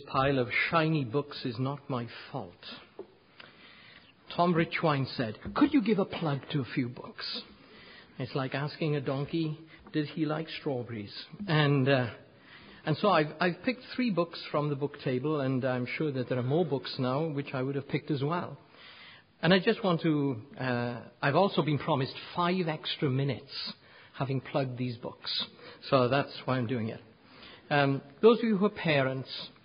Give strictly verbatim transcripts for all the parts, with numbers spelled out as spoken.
pile of shiny books is not my fault. Tom Richwine said, could you give a plug to a few books? It's like asking a donkey, did he like strawberries? And uh, and so I've, I've picked three books from the book table, and I'm sure that there are more books now which I would have picked as well. And I just want to, uh, I've also been promised five extra minutes having plugged these books. So that's why I'm doing it. Um, those of you who are parents,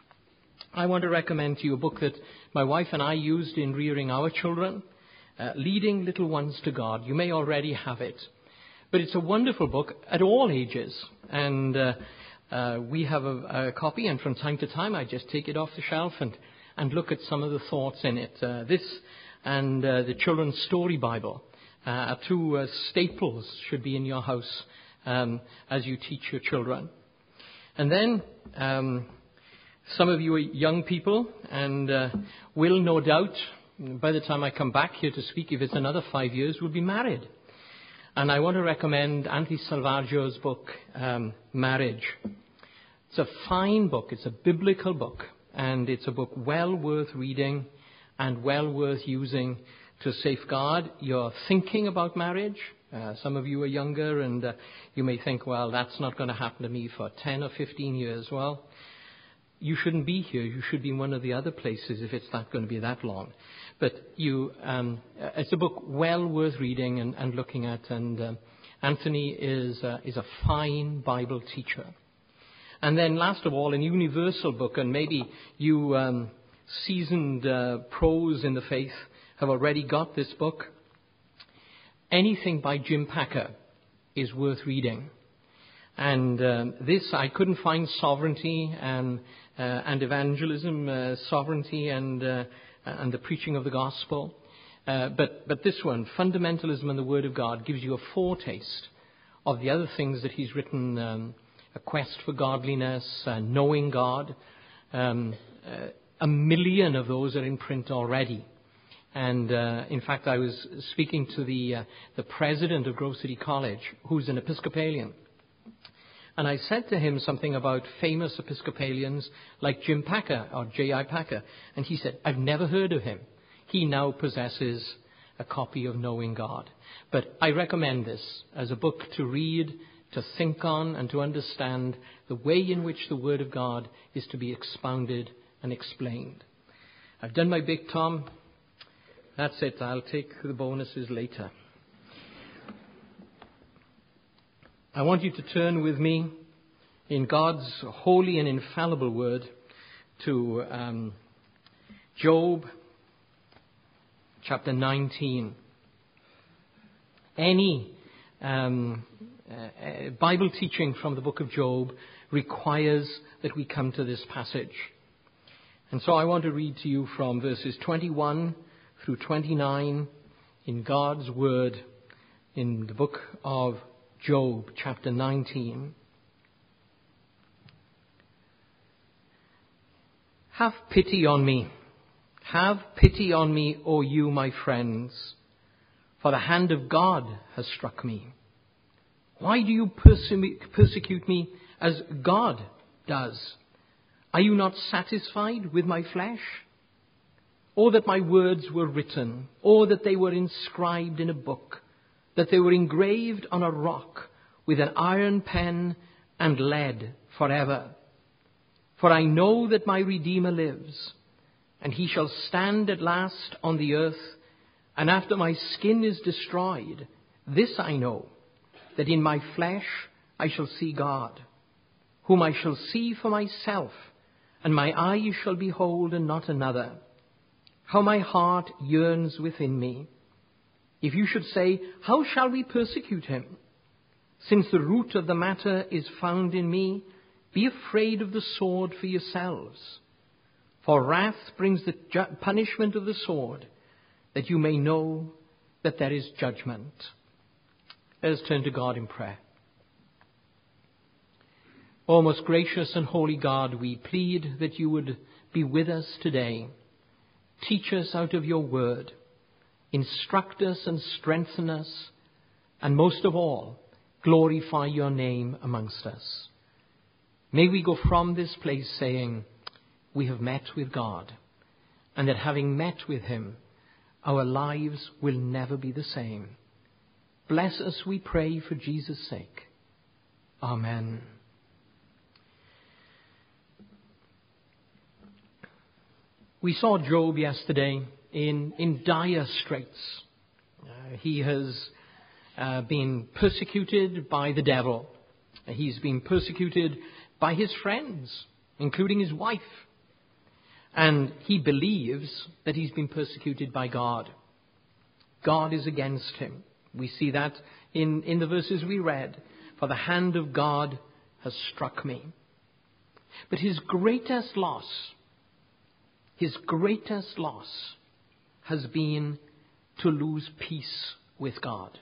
I want to recommend to you a book that my wife and I used in rearing our children, uh, Leading Little Ones to God. You may already have it. But it's a wonderful book at all ages. And uh, uh, we have a, a copy, and from time to time I just take it off the shelf and, and look at some of the thoughts in it. Uh, this and uh, the Children's Story Bible uh, are two uh, staples should be in your house um, as you teach your children. And then um, some of you are young people and uh, will no doubt, by the time I come back here to speak, if it's another five years, will be married. And I want to recommend Anthony Salvaggio's book, um, Marriage. It's a fine book. It's a biblical book. And it's a book well worth reading and well worth using to safeguard your thinking about marriage. Uh, some of you are younger and uh, you may think, well, that's not going to happen to me for ten or fifteen years. Well, you shouldn't be here. You should be in one of the other places if it's not going to be that long. But you, um, it's a book well worth reading and, and looking at. And uh, Anthony is, uh, is a fine Bible teacher. And then last of all, a universal book, and maybe you um, seasoned uh, pros in the faith have already got this book. Anything by Jim Packer is worth reading. And um, this, I couldn't find sovereignty and, uh, and evangelism, uh, sovereignty and, uh, and the preaching of the gospel. Uh, but, but this one, Fundamentalism and the Word of God, gives you a foretaste of the other things that he's written, um, A Quest for Godliness, uh, Knowing God. Um, uh, a million of those are in print already. And uh, in fact, I was speaking to the uh, the president of Grove City College, who's an Episcopalian. And I said to him something about famous Episcopalians like Jim Packer or J I Packer. And he said, I've never heard of him. He now possesses a copy of Knowing God. But I recommend this as a book to read, to think on, and to understand the way in which the Word of God is to be expounded and explained. I've done my bit, Tom. That's it. I'll take the bonuses later. I want you to turn with me in God's holy and infallible word to um, Job chapter nineteen. Any um, uh, Bible teaching from the book of Job requires that we come to this passage. And so I want to read to you from verses twenty-one through twenty-nine in God's word in the book of Job, chapter nineteen. Have pity on me. Have pity on me, O you, my friends, for the hand of God has struck me. Why do you perse- persecute me as God does? Are you not satisfied with my flesh? Or that my words were written, or that they were inscribed in a book, that they were engraved on a rock with an iron pen and lead forever. For I know that my Redeemer lives, and he shall stand at last on the earth, and after my skin is destroyed, this I know, that in my flesh I shall see God, whom I shall see for myself, and my eyes shall behold and not another. How my heart yearns within me. If you should say, how shall we persecute him? Since the root of the matter is found in me, be afraid of the sword for yourselves. For wrath brings the ju- punishment of the sword, that you may know that there is judgment. Let us turn to God in prayer. O most gracious and holy God, we plead that you would be with us today. Teach us out of your word. Instruct us and strengthen us. And most of all, glorify your name amongst us. May we go from this place saying, we have met with God, and that having met with him, our lives will never be the same. Bless us, we pray, for Jesus' sake. Amen. We saw Job yesterday in, in dire straits. Uh, he has uh, been persecuted by the devil. He's been persecuted by his friends, including his wife. And he believes that he's been persecuted by God. God is against him. We see that in, in the verses we read. For the hand of God has struck me. But his greatest loss, his greatest loss has been to lose peace with God.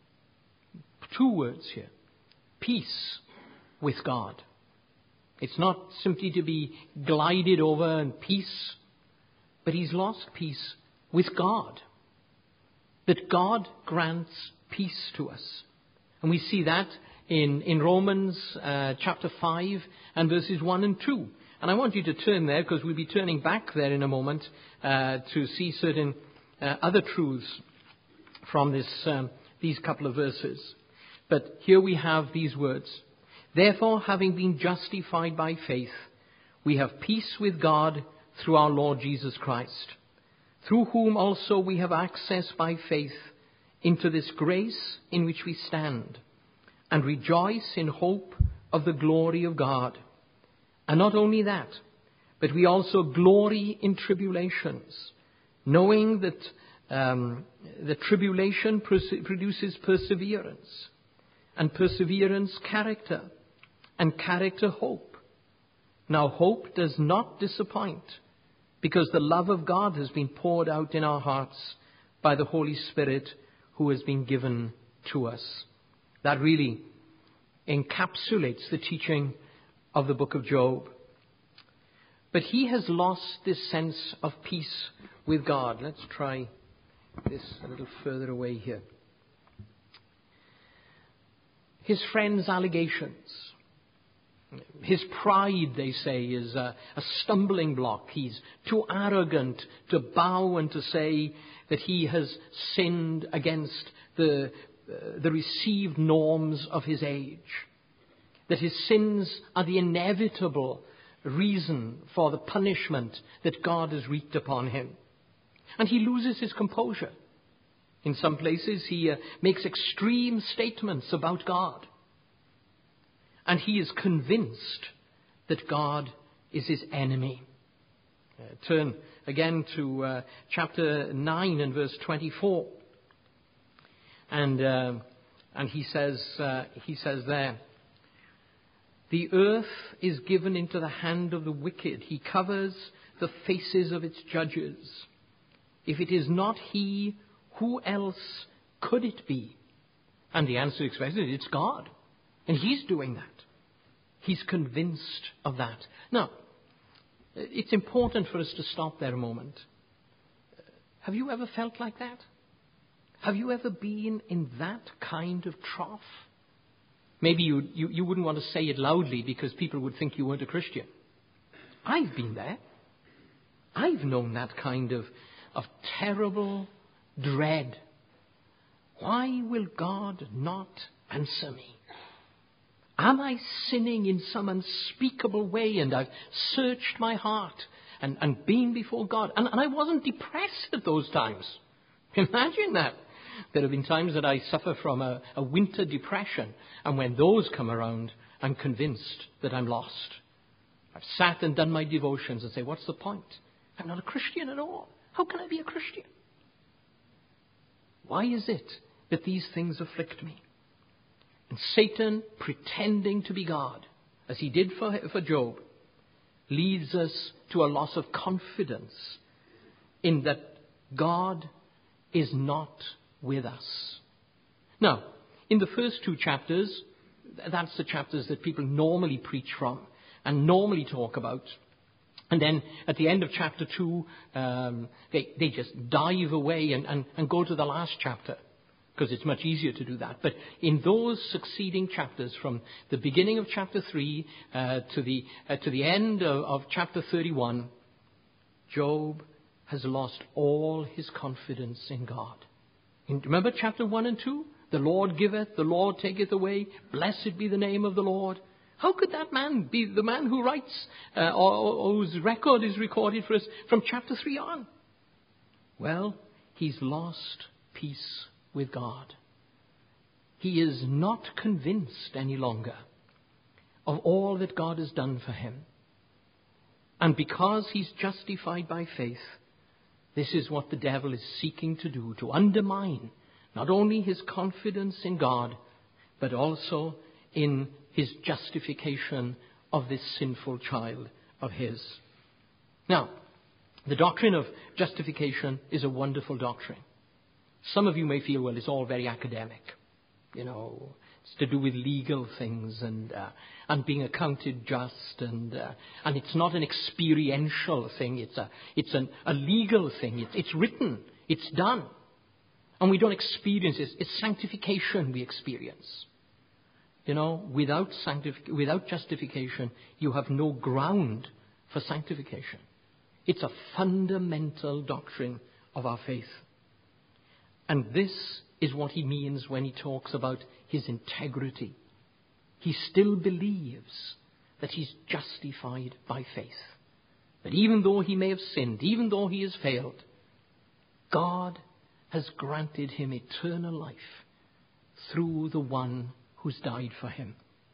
Two words here. Peace with God. It's not simply to be glided over in peace, but he's lost peace with God. That God grants peace to us. And we see that in, in Romans uh, chapter five and verses one and two. And I want you to turn there, because we'll be turning back there in a moment uh, to see certain uh, other truths from this um, these couple of verses. But here we have these words. Therefore, having been justified by faith, we have peace with God through our Lord Jesus Christ, through whom also we have access by faith into this grace in which we stand, and rejoice in hope of the glory of God. And not only that, but we also glory in tribulations, knowing that um, the tribulation produces perseverance, and perseverance character, and character hope. Now hope does not disappoint, because the love of God has been poured out in our hearts by the Holy Spirit who has been given to us. That really encapsulates the teaching of the book of Job. But he has lost this sense of peace with God. Let's try this a little further away here. His friends' allegations. His pride, they say, is a, a stumbling block. He's too arrogant to bow and to say that he has sinned against the, uh, the received norms of his age. That his sins are the inevitable reason for the punishment that God has wreaked upon him. And he loses his composure. In some places he uh, makes extreme statements about God. And he is convinced that God is his enemy. Uh, turn again to uh, chapter nine and verse twenty-four. And uh, and he says uh, he says there, the earth is given into the hand of the wicked. He covers the faces of its judges. If it is not he, who else could it be? And the answer expresses it, it's God. And he's doing that. He's convinced of that. Now, it's important for us to stop there a moment. Have you ever felt like that? Have you ever been in that kind of trough? Maybe you, you, you wouldn't want to say it loudly because people would think you weren't a Christian. I've been there. I've known that kind of, of terrible dread. Why will God not answer me? Am I sinning in some unspeakable way? And I've searched my heart and, and been before God. And, and I wasn't depressed at those times. Imagine that. There have been times that I suffer from a, a winter depression. And when those come around, I'm convinced that I'm lost. I've sat and done my devotions and say, what's the point? I'm not a Christian at all. How can I be a Christian? Why is it that these things afflict me? And Satan, pretending to be God, as he did for, for Job, leads us to a loss of confidence in that God is not with us. Now, in the first two chapters, that's the chapters that people normally preach from and normally talk about. And then at the end of chapter two, um, they, they just dive away and, and, and go to the last chapter. because it's much easier to do that. But in those succeeding chapters, from the beginning of chapter three uh, to the uh, to the end of, of chapter thirty-one, Job has lost all his confidence in God. In, remember chapter one and two? The Lord giveth, the Lord taketh away. Blessed be the name of the Lord. How could that man be the man who writes, uh, or, or whose record is recorded for us from chapter three on? Well, he's lost peace with God. He is not convinced any longer of all that God has done for him. And because he's justified by faith, this is what the devil is seeking to do, to undermine not only his confidence in God, but also in his justification of this sinful child of his. Now, the doctrine of justification is a wonderful doctrine. Some of you may feel, well, it's all very academic. You know, it's to do with legal things and uh, and being accounted just, and uh, and it's not an experiential thing. It's a it's an, a legal thing. It's it's written. It's done, and we don't experience it. It's sanctification we experience. You know, without sanctific- without justification, you have no ground for sanctification. It's a fundamental doctrine of our faith. And this is what he means when he talks about his integrity. He still believes that he's justified by faith. That even though he may have sinned, even though he has failed, God has granted him eternal life through the one who's died for him.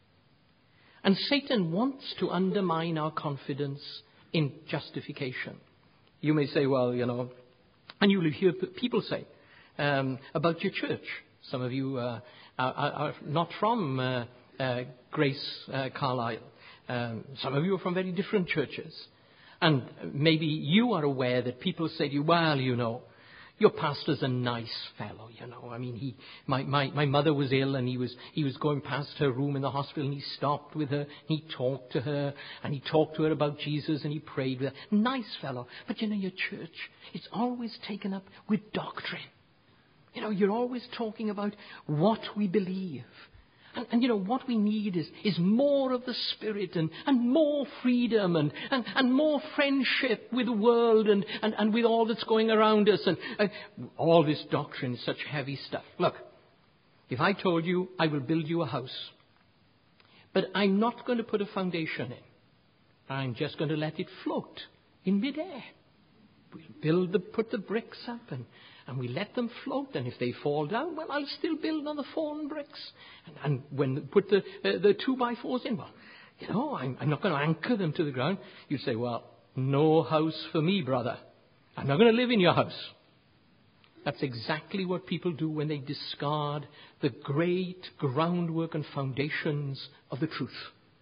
And Satan wants to undermine our confidence in justification. You may say, well, you know, and you'll hear people say um, about your church. Some of you uh, are, are not from uh, uh, Grace uh, Carlisle. Um, some of you are from very different churches. And maybe you are aware that people say to you, well, you know, your pastor's a nice fellow, you know. I mean, he, my, my, my mother was ill, and he was, he was going past her room in the hospital, and he stopped with her, and he talked to her, and he talked to her about Jesus, and he prayed with her. Nice fellow. But you know, your church, it's always taken up with doctrine. You know, you're always talking about what we believe. And, and you know, what we need is, is more of the Spirit, and, and more freedom, and, and, and more friendship with the world, and, and, and with all that's going around us. And, and all this doctrine is such heavy stuff. Look, if I told you I will build you a house, but I'm not going to put a foundation in. I'm just going to let it float in midair. We'll build the, put the bricks up, and And we let them float, and if they fall down, well, I'll still build on the fallen bricks. And, and when put the uh, the two by fours in, well, you know, I'm, I'm not going to anchor them to the ground. You say, well, no house for me, brother. I'm not going to live in your house. That's exactly what people do when they discard the great groundwork and foundations of the truth.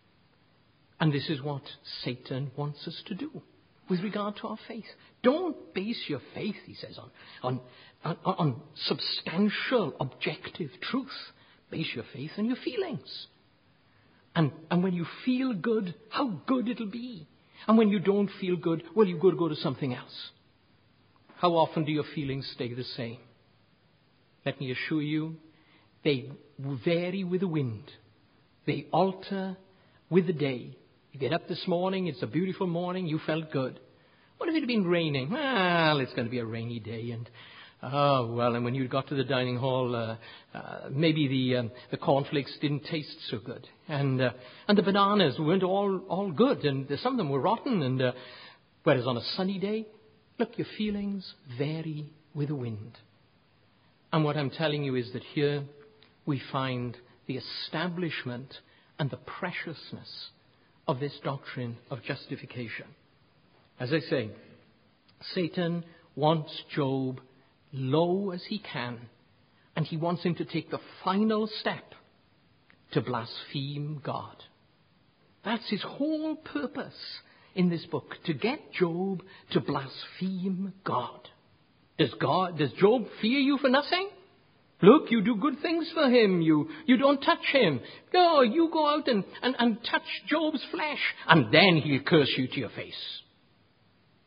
And this is what Satan wants us to do with regard to our faith. Don't base your faith, he says, on, on, on, on substantial, objective truth. Base your faith on your feelings. And, and when you feel good, how good it'll be. And when you don't feel good, well, you've got to go to something else. How often do your feelings stay the same? Let me assure you, they vary with the wind. They alter with the day. You get up this morning, it's a beautiful morning, you felt good. What if it had been raining? Well, it's going to be a rainy day. And, oh, well, and when you got to the dining hall, uh, uh, maybe the um, the cornflakes didn't taste so good. And uh, and the bananas weren't all, all good. And some of them were rotten. And uh, whereas on a sunny day, look, your feelings vary with the wind. And what I'm telling you is that here we find the establishment and the preciousness of this doctrine of justification. As I say, Satan wants Job low as he can, and he wants him to take the final step to blaspheme God. That's his whole purpose in this book, to get Job to blaspheme God. Does God, does Job fear you for nothing? Look, you do good things for him. You, you don't touch him. Go, you go out and, and, and touch Job's flesh, and then he'll curse you to your face.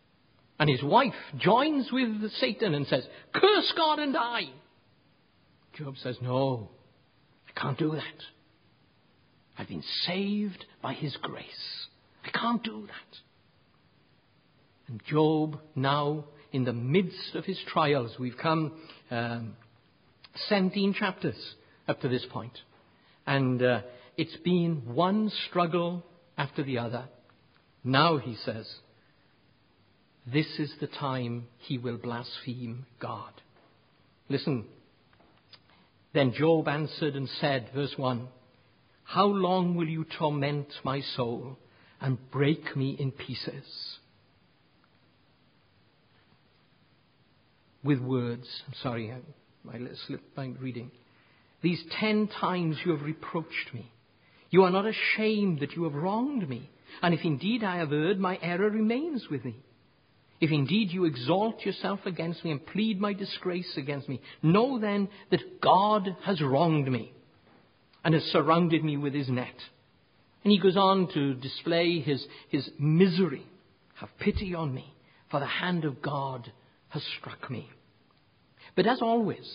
And his wife joins with Satan and says, curse God and die. Job says, no, I can't do that. I've been saved by his grace. I can't do that. And Job, now in the midst of his trials, we've come um, seventeen chapters up to this point. And uh, it's been one struggle after the other. Now he says, this is the time he will blaspheme God. Listen. Then Job answered and said, verse one, how long will you torment my soul and break me in pieces? With words. I'm sorry, I, I slipped my reading. These ten times you have reproached me. You are not ashamed that you have wronged me. And if indeed I have erred, my error remains with me. If indeed you exalt yourself against me and plead my disgrace against me, know then that God has wronged me and has surrounded me with his net. And he goes on to display his, his misery. Have pity on me, for the hand of God has struck me. But as always,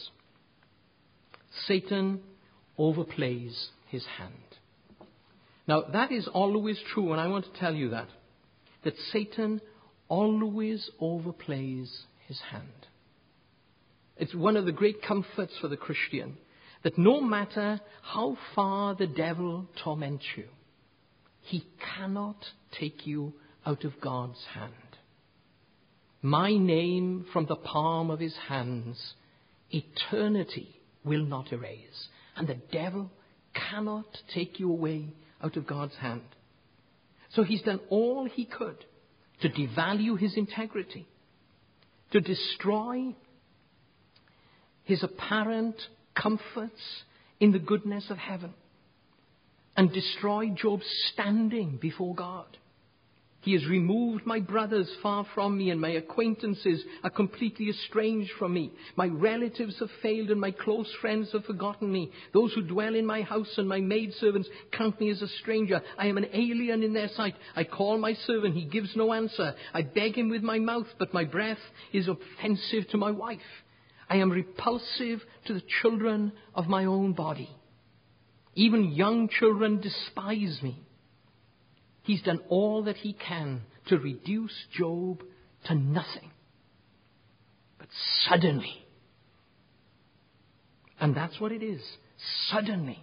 Satan overplays his hand. Now, that is always true, and I want to tell you that, that Satan always overplays his hand. It's one of the great comforts for the Christian, that no matter how far the devil torments you, he cannot take you out of God's hand. My name from the palm of his hands, eternity will not erase. And the devil cannot take you away out of God's hand. So he's done all he could to devalue his integrity, to destroy his apparent comforts in the goodness of heaven, and destroy Job's standing before God. He has removed my brothers far from me, and my acquaintances are completely estranged from me. My relatives have failed, and my close friends have forgotten me. Those who dwell in my house and my maidservants count me as a stranger. I am an alien in their sight. I call my servant, he gives no answer. I beg him with my mouth, but my breath is offensive to my wife. I am repulsive to the children of my own body. Even young children despise me. He's done all that he can to reduce Job to nothing. But suddenly, and that's what it is, suddenly,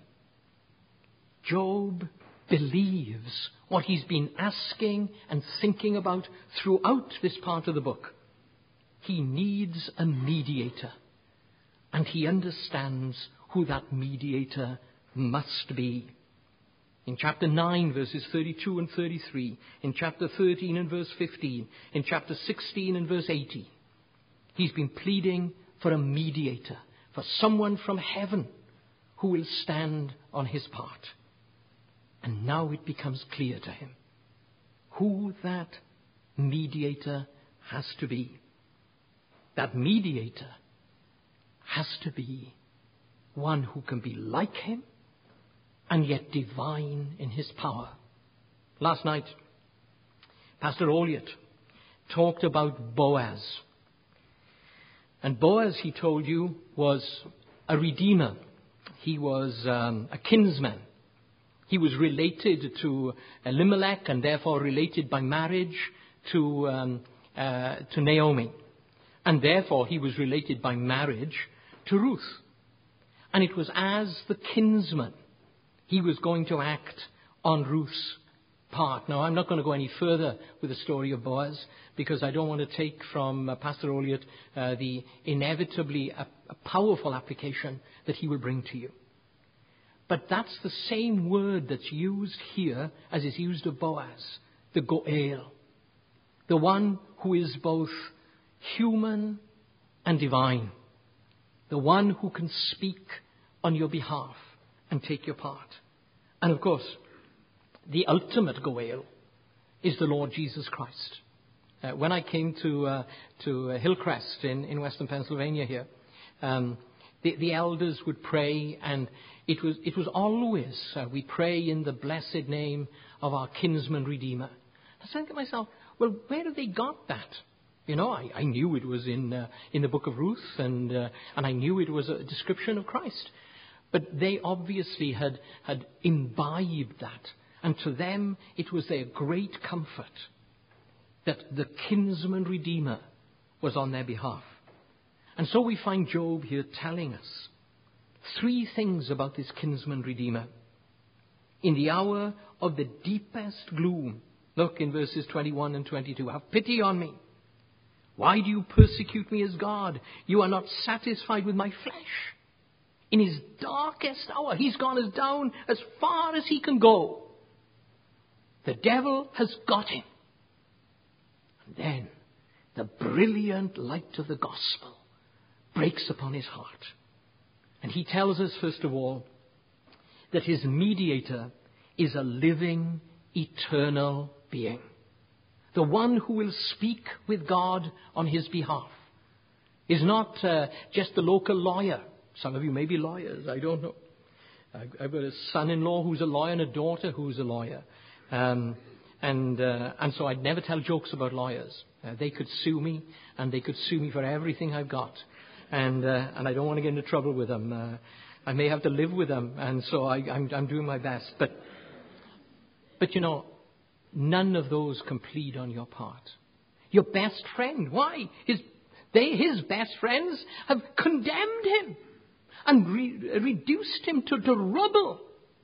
Job believes what he's been asking and thinking about throughout this part of the book. He needs a mediator, and he understands who that mediator must be. In chapter nine, verses thirty-two and thirty-three, in chapter thirteen and verse fifteen, in chapter sixteen and verse eighty, he's been pleading for a mediator, for someone from heaven who will stand on his part. And now it becomes clear to him who that mediator has to be. That mediator has to be one who can be like him and yet divine in his power. Last night, Pastor Olliott talked about Boaz. And Boaz, he told you, was a redeemer. He was um, a kinsman. He was related to Elimelech and therefore related by marriage to, um, uh, to Naomi. And therefore he was related by marriage to Ruth. And it was as the kinsman he was going to act on Ruth's part. Now, I'm not going to go any further with the story of Boaz because I don't want to take from uh, Pastor Olliott uh, the inevitably a, a powerful application that he will bring to you. But that's the same word that's used here as is used of Boaz, the Goel, the one who is both human and divine, the one who can speak on your behalf and take your part. And of course, the ultimate Goel is the Lord Jesus Christ. Uh, when I came to uh, to uh, Hillcrest in, in western Pennsylvania here, um, the, the elders would pray, and it was it was always uh, we pray in the blessed name of our kinsman Redeemer. I was thinking to myself, well, where have they got that? You know, I, I knew it was in uh, in the book of Ruth, and uh, and I knew it was a description of Christ. But they obviously had, had imbibed that. And to them, it was their great comfort that the kinsman redeemer was on their behalf. And so we find Job here telling us three things about this kinsman redeemer. In the hour of the deepest gloom, look in verses twenty-one and twenty-two, have pity on me. Why do you persecute me as God? You are not satisfied with my flesh. In his darkest hour, he's gone as down as far as he can go. The devil has got him. And then the brilliant light of the gospel breaks upon his heart. And he tells us, first of all, that his mediator is a living, eternal being. The one who will speak with God on his behalf is not uh, just the local lawyer. Some of you may be lawyers, I don't know. I've got a son-in-law who's a lawyer and a daughter who's a lawyer. Um, and uh, and so I'd never tell jokes about lawyers. Uh, they could sue me, and they could sue me for everything I've got. And uh, and I don't want to get into trouble with them. Uh, I may have to live with them, and so I, I'm, I'm doing my best. But, but you know, none of those can plead on your part. Your best friend, why? His, they, his best friends have condemned him and re- reduced him to, to rubble.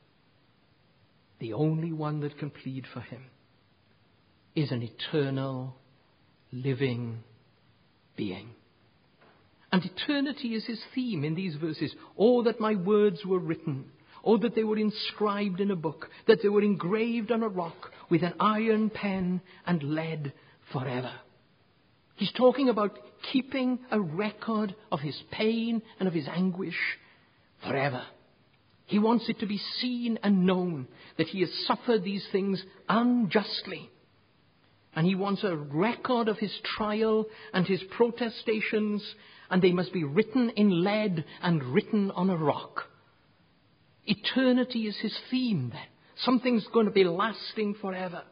The only one that can plead for him is an eternal, living being. And eternity is his theme in these verses. Oh, that my words were written. Oh, that they were inscribed in a book. That they were engraved on a rock with an iron pen and lead forever. He's talking about keeping a record of his pain and of his anguish forever. He wants it to be seen and known that he has suffered these things unjustly. And he wants a record of his trial and his protestations, and they must be written in lead and written on a rock. Eternity is his theme then. Something's going to be lasting forever.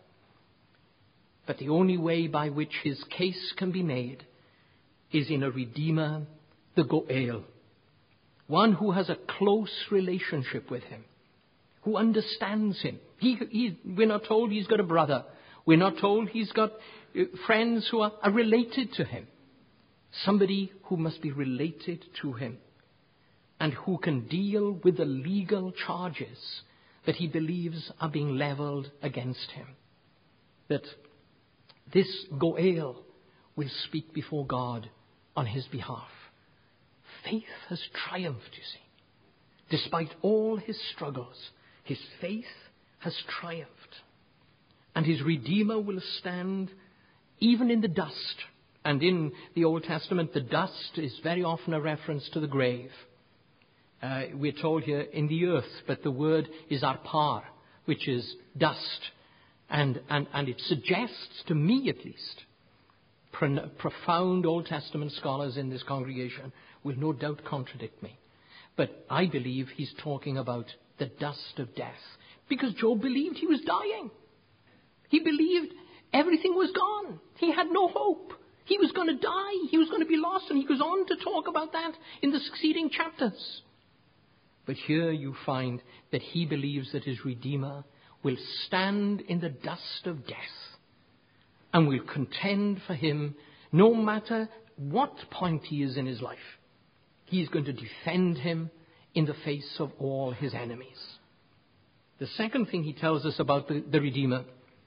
But the only way by which his case can be made is in a Redeemer, the Goel. One who has a close relationship with him, who understands him. He, he, we're not told he's got a brother. We're not told he's got friends who are, are related to him. Somebody who must be related to him and who can deal with the legal charges that he believes are being leveled against him. That this Goel will speak before God on his behalf. Faith has triumphed, you see. Despite all his struggles, his faith has triumphed. And his Redeemer will stand even in the dust. And in the Old Testament, the dust is very often a reference to the grave. Uh, we're told here in the earth, but the word is arpar, which is dust. And, and, and it suggests, to me at least, pro- profound Old Testament scholars in this congregation will no doubt contradict me. But I believe he's talking about the dust of death. Because Job believed he was dying. He believed everything was gone. He had no hope. He was going to die. He was going to be lost. And he goes on to talk about that in the succeeding chapters. But here you find that he believes that his Redeemer will stand in the dust of death and will contend for him no matter what point he is in his life. He is going to defend him in the face of all his enemies. The second thing he tells us about the, the Redeemer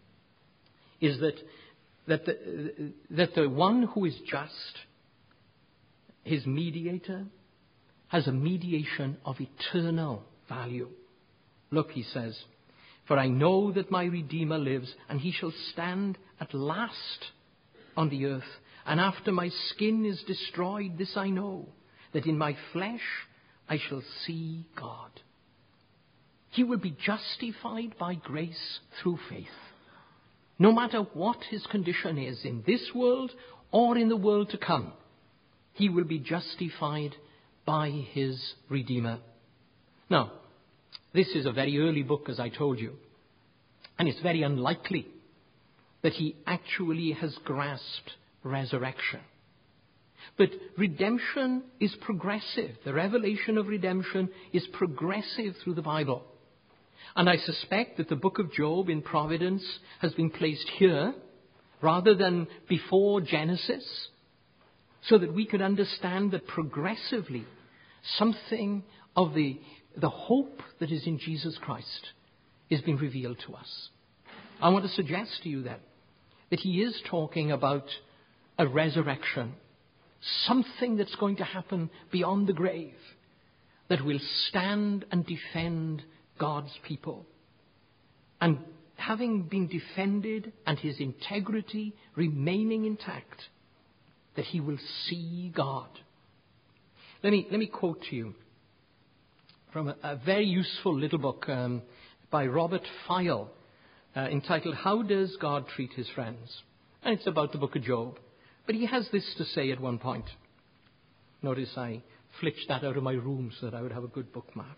is that, that, the, that the one who is just, his mediator, has a mediation of eternal value. Look, he says, for I know that my Redeemer lives, and he shall stand at last on the earth. And after my skin is destroyed, this I know, that in my flesh I shall see God. He will be justified by grace through faith. No matter what his condition is in this world or in the world to come, he will be justified by his Redeemer. Now, this is a very early book, as I told you, and it's very unlikely that he actually has grasped resurrection. But redemption is progressive. The revelation of redemption is progressive through the Bible. And I suspect that the book of Job in Providence has been placed here rather than before Genesis, so that we could understand that progressively something of the, the hope that is in Jesus Christ is being revealed to us. I want to suggest to you then that he is talking about a resurrection, something that's going to happen beyond the grave that will stand and defend God's people. And having been defended and his integrity remaining intact, that he will see God. Let me, let me quote to you from a, a very useful little book um, by Robert File, uh, entitled How Does God Treat His Friends? And it's about the book of Job. But he has this to say at one point. Notice I flitched that out of my room so that I would have a good bookmark.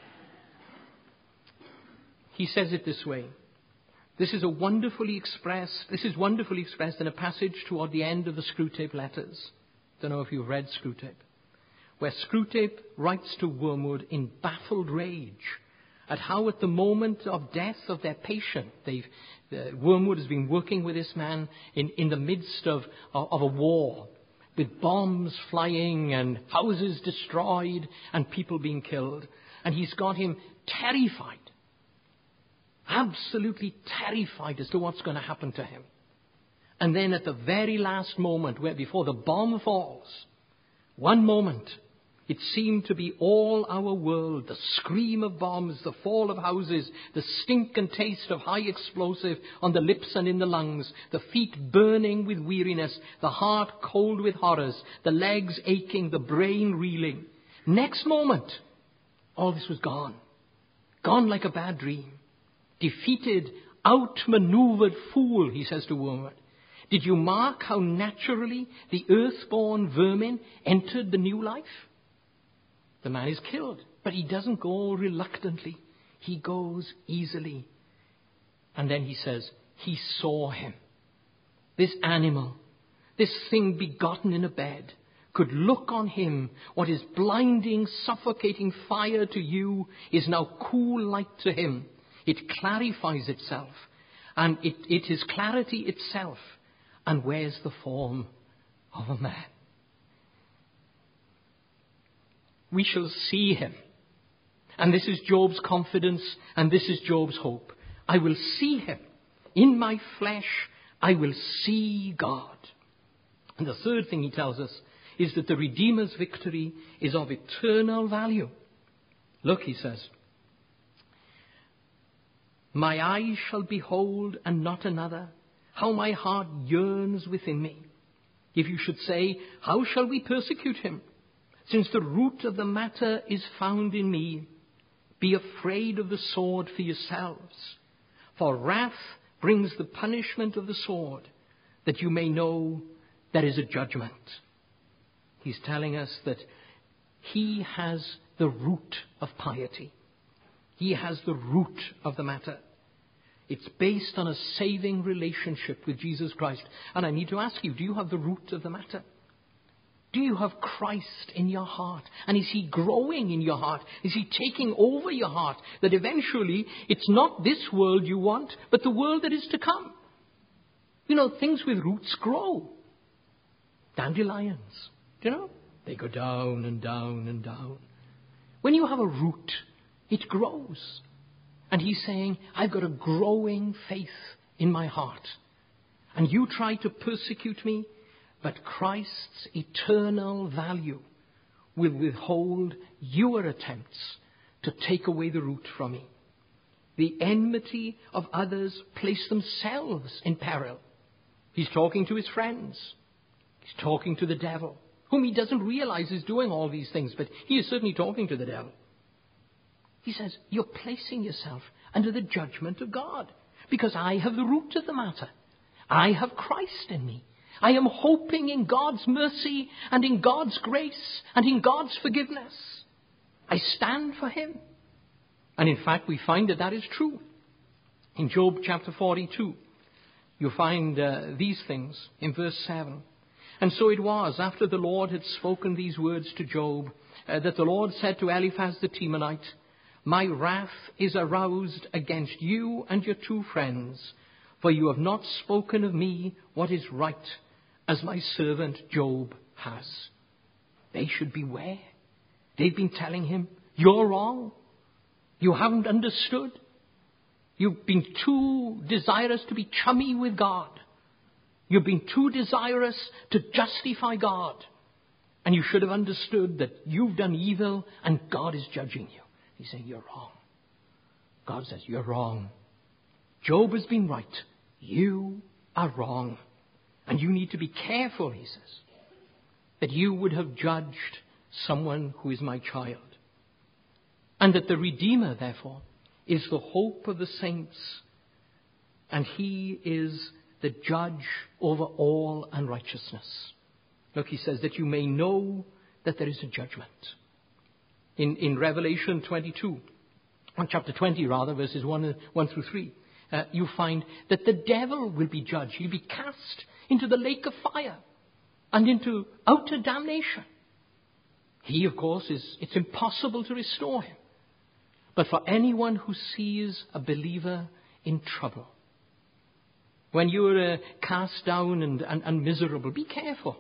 He says it this way. This is a wonderfully expressed, this is wonderfully expressed in a passage toward the end of the Screwtape Letters. Don't know if you've read Screwtape. Where Screwtape writes to Wormwood in baffled rage at how at the moment of death of their patient, they've, uh, Wormwood has been working with this man in, in the midst of, of, of a war, with bombs flying and houses destroyed and people being killed. And he's got him terrified. Absolutely terrified as to what's going to happen to him. And then at the very last moment, where before the bomb falls, one moment, it seemed to be all our world, the scream of bombs, the fall of houses, the stink and taste of high explosive on the lips and in the lungs, the feet burning with weariness, the heart cold with horrors, the legs aching, the brain reeling. Next moment, all this was gone. Gone like a bad dream. Defeated, outmaneuvered fool, he says to Wormwood. Did you mark how naturally the earthborn vermin entered the new life? The man is killed, but he doesn't go reluctantly. He goes easily. And then he says, he saw him. This animal, this thing begotten in a bed, could look on him. What is blinding, suffocating fire to you is now cool light to him. It clarifies itself, and it, it is clarity itself, and wears the form of a man. We shall see him. And this is Job's confidence, and this is Job's hope. I will see him. In my flesh, I will see God. And the third thing he tells us is that the Redeemer's victory is of eternal value. Look, he says, my eyes shall behold and not another, how my heart yearns within me. If you should say, how shall we persecute him? Since the root of the matter is found in me, be afraid of the sword for yourselves. For wrath brings the punishment of the sword, that you may know there is a judgment. He's telling us that he has the root of piety. He has the root of the matter. It's based on a saving relationship with Jesus Christ. And I need to ask you, do you have the root of the matter? Do you have Christ in your heart? And is he growing in your heart? Is he taking over your heart? That eventually it's not this world you want, but the world that is to come. You know, things with roots grow. Dandelions, do you know? They go down and down and down. When you have a root, it grows. And he's saying, I've got a growing faith in my heart. And you try to persecute me, but Christ's eternal value will withhold your attempts to take away the root from me. The enmity of others place themselves in peril. He's talking to his friends. He's talking to the devil, whom he doesn't realize is doing all these things, but he is certainly talking to the devil. He says, you're placing yourself under the judgment of God, because I have the root of the matter. I have Christ in me. I am hoping in God's mercy and in God's grace and in God's forgiveness. I stand for him. And in fact, we find that that is true. In Job chapter forty-two, You find uh, these things in verse seven. And so it was, after the Lord had spoken these words to Job, uh, that the Lord said to Eliphaz the Temanite, my wrath is aroused against you and your two friends, for you have not spoken of me what is right, as my servant Job has. They should beware. They've been telling him, you're wrong. You haven't understood. You've been too desirous to be chummy with God. You've been too desirous to justify God. And you should have understood that you've done evil and God is judging you. He's saying, you're wrong. God says, you're wrong. Job has been right. You are wrong. And you need to be careful, he says, that you would have judged someone who is my child. And that the Redeemer, therefore, is the hope of the saints. And he is the judge over all unrighteousness. Look, he says that you may know that there is a judgment. In, in Revelation twenty-two, or chapter twenty rather, verses one, one through three, uh, you find that the devil will be judged. He'll be cast into the lake of fire and into outer damnation. He, of course, is, it's impossible to restore him. But for anyone who sees a believer in trouble, when you're uh, cast down and, and, and miserable, be careful.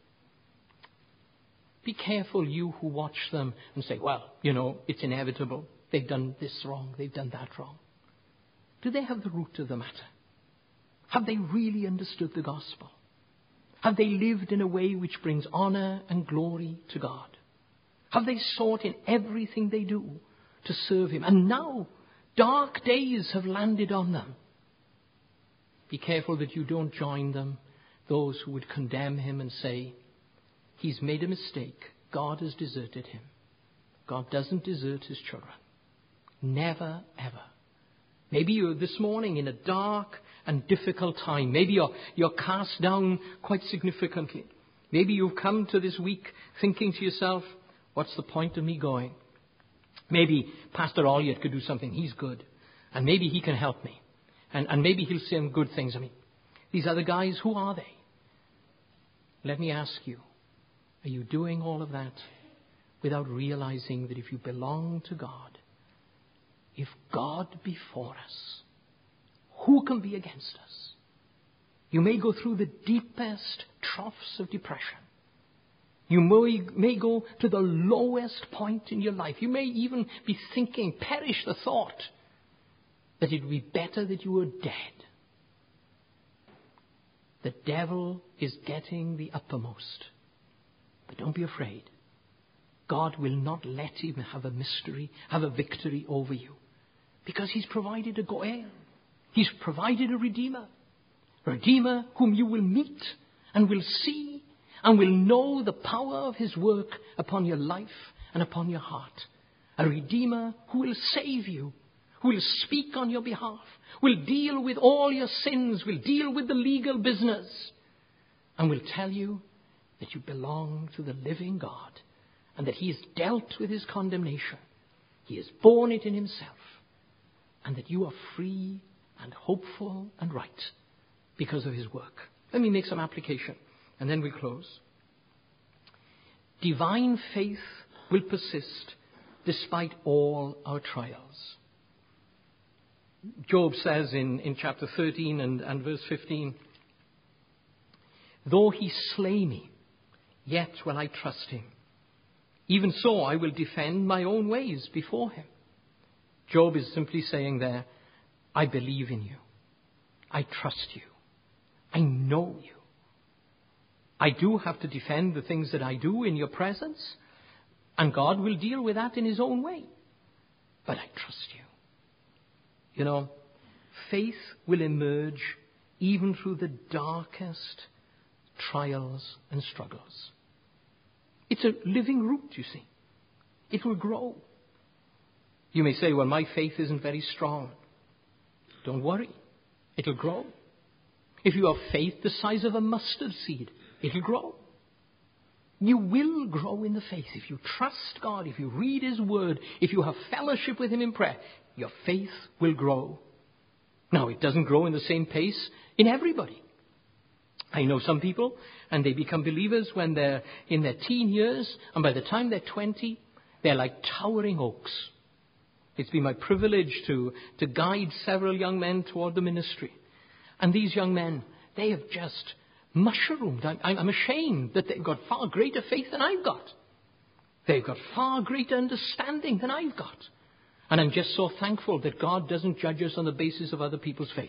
Be careful, you who watch them and say, well, you know, it's inevitable. They've done this wrong. They've done that wrong. Do they have the root of the matter? Have they really understood the gospel? Have they lived in a way which brings honor and glory to God? Have they sought in everything they do to serve him? And now dark days have landed on them. Be careful that you don't join them, those who would condemn him and say, he's made a mistake. God has deserted him. God doesn't desert his children. Never, ever. Maybe you're this morning in a dark and difficult time. Maybe you're, you're cast down quite significantly. Maybe you've come to this week thinking to yourself, what's the point of me going? Maybe Pastor Olliott could do something. He's good. And maybe he can help me. And, and maybe he'll say some good things. I mean, these other guys, who are they? Let me ask you, are you doing all of that without realizing that if you belong to God, if God be for us, who can be against us? You may go through the deepest troughs of depression. You may, may go to the lowest point in your life. You may even be thinking, perish the thought, that it would be better that you were dead. The devil is getting the uppermost. But don't be afraid. God will not let him have a mystery, have a victory over you. Because he's provided a Goel. He's provided a Redeemer. A Redeemer whom you will meet and will see and will know the power of his work upon your life and upon your heart. A Redeemer who will save you, who will speak on your behalf, will deal with all your sins, will deal with the legal business, and will tell you that you belong to the living God and that he has dealt with his condemnation. He has borne it in himself, and that you are free and hopeful and right because of his work. Let me make some application, and then we close. Divine faith will persist despite all our trials. Job says in, in chapter thirteen and, and verse fifteen, though he slay me, yet will I trust him. Even so, I will defend my own ways before him. Job is simply saying there, I believe in you. I trust you. I know you. I do have to defend the things that I do in your presence, and God will deal with that in his own way. But I trust you. You know, faith will emerge even through the darkest trials and struggles. It's a living root, you see. It will grow. You may say, well, my faith isn't very strong. Don't worry. It'll grow. If you have faith the size of a mustard seed, it'll grow. You will grow in the faith. If you trust God, if you read his word, if you have fellowship with him in prayer, your faith will grow. Now, it doesn't grow in the same pace in everybody. I know some people, and they become believers when they're in their teen years, and by the time they're twenty, they're like towering oaks. It's been my privilege to, to guide several young men toward the ministry. And these young men, they have just mushroomed. I'm, I'm ashamed that they've got far greater faith than I've got. They've got far greater understanding than I've got. And I'm just so thankful that God doesn't judge us on the basis of other people's faith.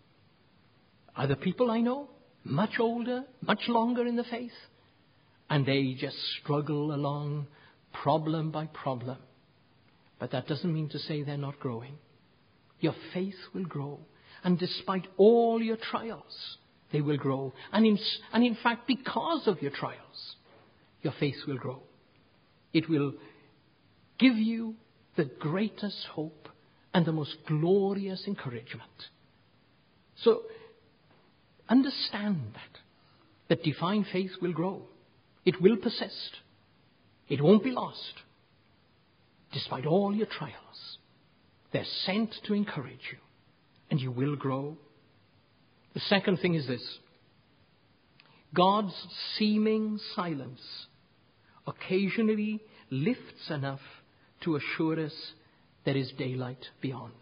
Other people I know, much older, much longer in the faith, and they just struggle along problem by problem. But that doesn't mean to say they're not growing. Your faith will grow. And despite all your trials, they will grow. And in, and in fact, because of your trials, your faith will grow. It will give you the greatest hope and the most glorious encouragement. So, understand that, that divine faith will grow. It will persist. It won't be lost. Despite all your trials, they're sent to encourage you, and you will grow. The second thing is this. God's seeming silence occasionally lifts enough to assure us there is daylight beyond.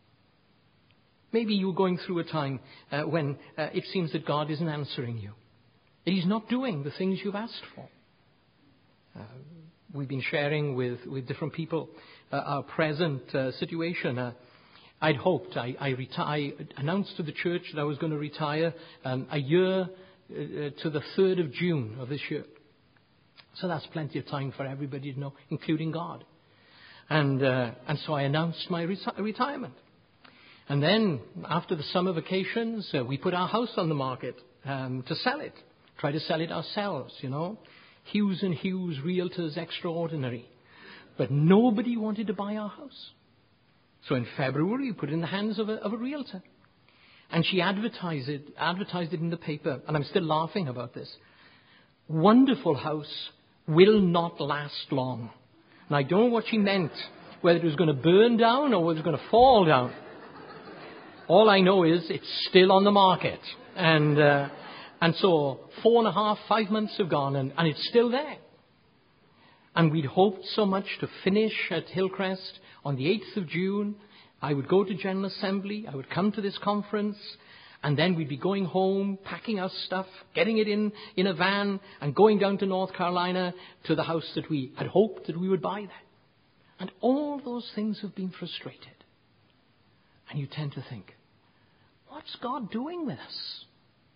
Maybe you're going through a time uh, when uh, it seems that God isn't answering you, that He's not doing the things you've asked for. Uh, we've been sharing with, with different people uh, our present uh, situation. Uh, I'd hoped, I, I, reti- I announced to the church that I was going to retire um, a year uh, to the third of June of this year. So that's plenty of time for everybody to know, including God. And uh, and so I announced my reti- retirement. And then, after the summer vacations, uh, we put our house on the market um, to sell it. Try to sell it ourselves, you know. Hughes and Hughes Realtors Extraordinary. But nobody wanted to buy our house. So in February, we put it in the hands of a, of a realtor. And she advertised it, advertised it in the paper. And I'm still laughing about this. Wonderful house, will not last long. And I don't know what she meant, whether it was going to burn down or whether it was going to fall down. All I know is it's still on the market. And uh, and so four and a half, five months have gone and, and it's still there. And we'd hoped so much to finish at Hillcrest on the eighth of June. I would go to General Assembly. I would come to this conference. And then we'd be going home, packing our stuff, getting it in, in a van, and going down to North Carolina to the house that we had hoped that we would buy there. And all those things have been frustrated. And you tend to think, what's God doing with us?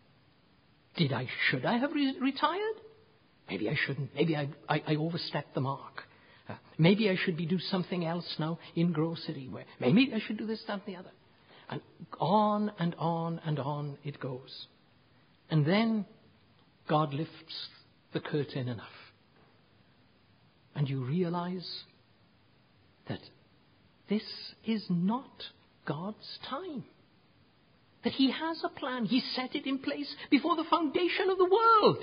Did I, should I have re- retired? Maybe I shouldn't. Maybe I, I, I overstepped the mark. Uh, maybe I should be do something else now in Grove City. Where maybe I should do this, that, and the other. And on and on and on it goes. And then God lifts the curtain enough. And you realize that this is not God's time. That He has a plan. He set it in place before the foundation of the world.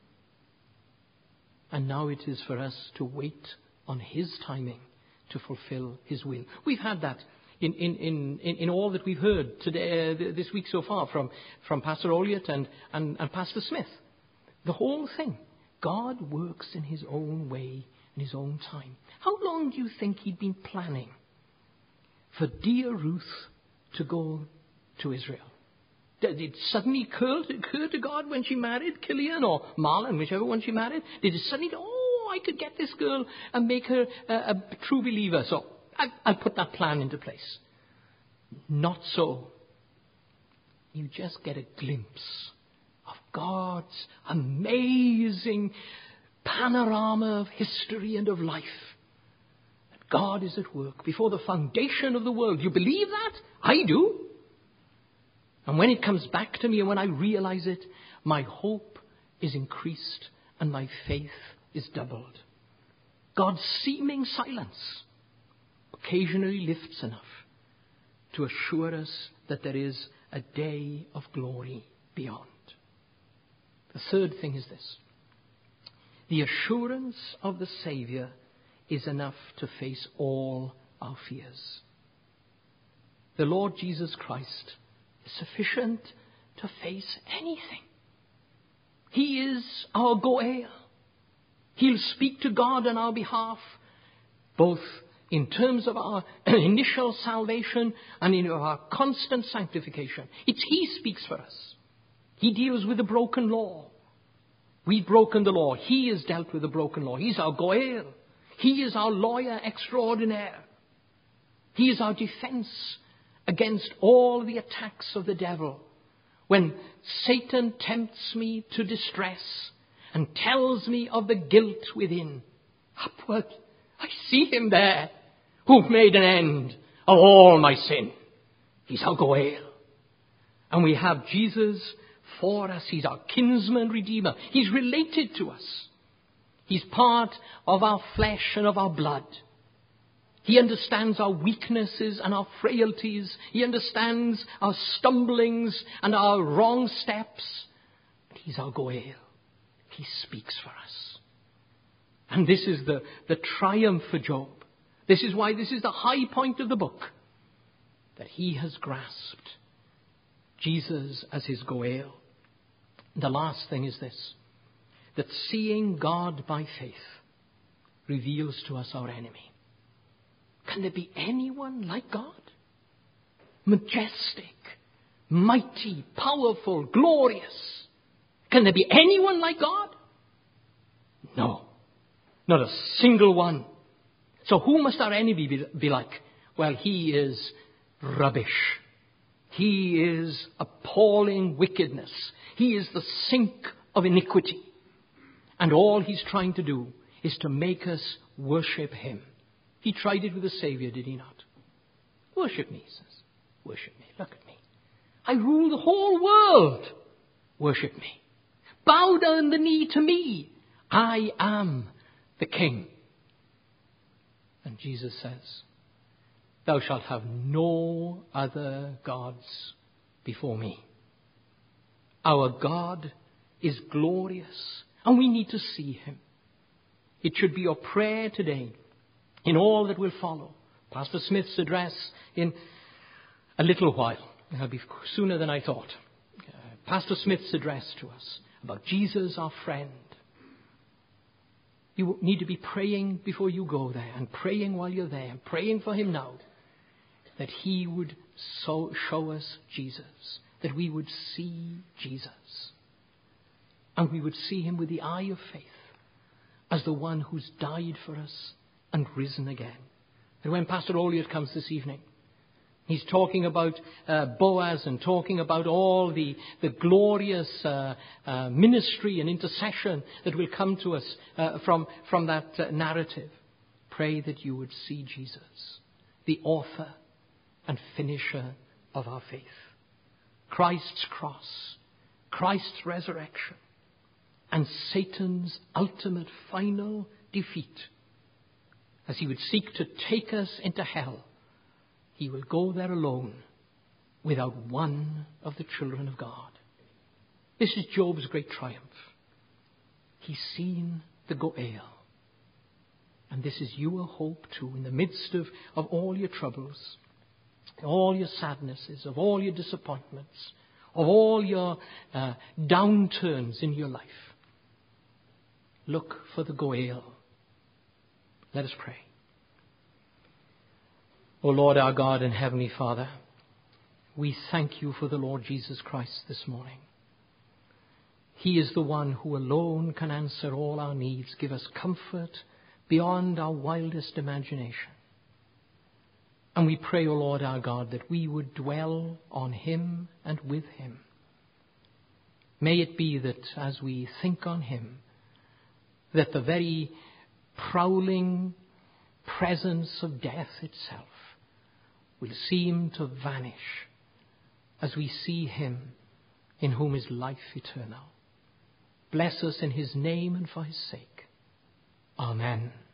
And now it is for us to wait on His timing to fulfill His will. We've had that in, in, in, in all that we've heard today, uh, this week so far from, from Pastor Olliott and, and, and Pastor Smith. The whole thing. God works in His own way, in His own time. How long do you think He'd been planning for dear Ruth to go to Israel? Did it suddenly occur to, occur to God when she married Killian or Marlon, whichever one she married? Did it suddenly, oh, I could get this girl and make her a, a true believer, so I, I'll put that plan into place. Not so. You just get a glimpse of God's amazing panorama of history and of life. That God is at work before the foundation of the world. You believe that? I do. And when it comes back to me and when I realize it, my hope is increased and my faith is doubled. God's seeming silence occasionally lifts enough to assure us that there is a day of glory beyond. The third thing is this. The assurance of the Saviour is enough to face all our fears. The Lord Jesus Christ is sufficient to face anything. He is our Goel. He'll speak to God on our behalf, both in terms of our initial salvation and in our constant sanctification. It's He speaks for us. He deals with the broken law. We've broken the law. He has dealt with the broken law. He's our Goel. He is our lawyer extraordinaire. He is our defense against all the attacks of the devil. When Satan tempts me to distress and tells me of the guilt within, upward, I see Him there, who've made an end of all my sin. He's our Goel. And we have Jesus for us. He's our kinsman redeemer. He's related to us. He's part of our flesh and of our blood. He understands our weaknesses and our frailties. He understands our stumblings and our wrong steps. But He's our Goel. He speaks for us. And this is the, the triumph for Job. This is why this is the high point of the book. That he has grasped Jesus as his Goel. The last thing is this. That seeing God by faith reveals to us our enemy. Can there be anyone like God? Majestic, mighty, powerful, glorious. Can there be anyone like God? No, not a single one. So who must our enemy be, be like? Well, he is rubbish. He is appalling wickedness. He is the sink of iniquity. And all he's trying to do is to make us worship him. He tried it with the Savior, did he not? Worship me, he says. Worship me. Look at me. I rule the whole world. Worship me. Bow down the knee to me. I am the King. And Jesus says, thou shalt have no other gods before me. Our God is glorious, and we need to see him. It should be your prayer today, in all that will follow. Pastor Smith's address in a little while. It'll be sooner than I thought. Uh, Pastor Smith's address to us about Jesus, our friend. You need to be praying before you go there, and praying while you're there, and praying for him now, that he would so show us Jesus, that we would see Jesus, and we would see him with the eye of faith as the one who's died for us and risen again. And when Pastor Olliott comes this evening, he's talking about uh, Boaz and talking about all the, the glorious uh, uh, ministry and intercession that will come to us uh, from, from that uh, narrative. Pray that you would see Jesus, the author and finisher of our faith. Christ's cross, Christ's resurrection, and Satan's ultimate final defeat. As he would seek to take us into hell, he will go there alone without one of the children of God. This is Job's great triumph. He's seen the Goel. And this is your hope too, in the midst of, of all your troubles, all your sadnesses, of all your disappointments, of all your uh, downturns in your life. Look for the Goel. Let us pray. O Lord, our God and Heavenly Father, we thank you for the Lord Jesus Christ this morning. He is the one who alone can answer all our needs, give us comfort beyond our wildest imagination. And we pray, O Lord our God, that we would dwell on him and with him. May it be that as we think on him, that the very prowling presence of death itself will seem to vanish as we see him in whom is life eternal. Bless us in his name and for his sake. Amen.